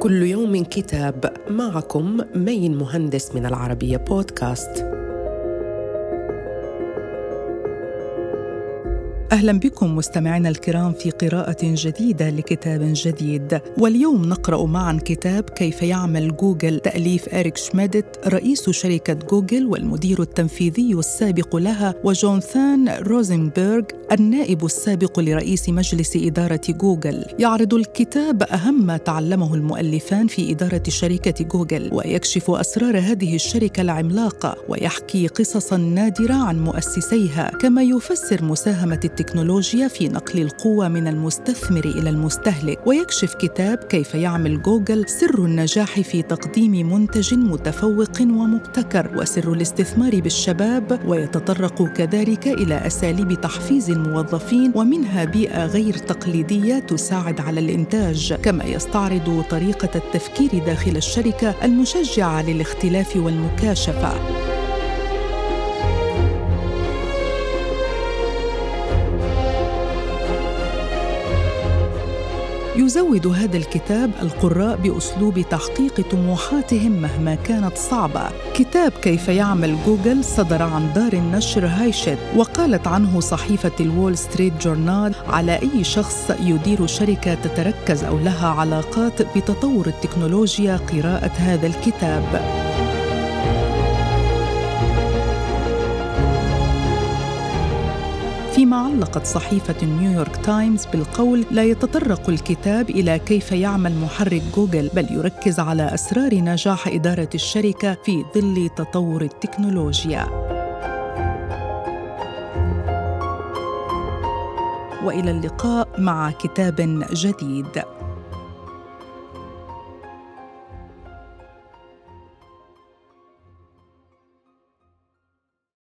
كل يوم كتاب. معكم مين مهندس من العربية بودكاست. أهلا بكم مستمعينا الكرام في قراءة جديدة لكتاب جديد، واليوم نقرأ معا كتاب كيف يعمل جوجل تأليف إريك شميدت رئيس شركة جوجل والمدير التنفيذي السابق لها، وجوناثان روزنبرغ النائب السابق لرئيس مجلس إدارة جوجل. يعرض الكتاب أهم ما تعلمه المؤلفان في إدارة شركة جوجل، ويكشف أسرار هذه الشركة العملاقة، ويحكي قصصاً نادرة عن مؤسسيها، كما يفسر مساهمة التكنولوجيا في نقل القوة من المستثمر إلى المستهلك. ويكشف كتاب كيف يعمل جوجل سر النجاح في تقديم منتج متفوق ومبتكر، وسر الاستثمار بالشباب، ويتطرق كذلك إلى أساليب تحفيز الموظفين، ومنها بيئة غير تقليدية تساعد على الإنتاج، كما يستعرض طريقة التفكير داخل الشركة المشجعة للاختلاف والمكاشفة. يزود هذا الكتاب القراء بأسلوب تحقيق طموحاتهم مهما كانت صعبة. كتاب كيف يعمل جوجل صدر عن دار النشر هايشت، وقالت عنه صحيفة الوول ستريت جورنال: على أي شخص يدير شركة تتركز أو لها علاقات بتطور التكنولوجيا قراءة هذا الكتاب. فيما علقت صحيفة نيويورك تايمز بالقول: لا يتطرق الكتاب إلى كيف يعمل محرك جوجل، بل يركز على أسرار نجاح إدارة الشركة في ظل تطور التكنولوجيا. وإلى اللقاء مع كتاب جديد.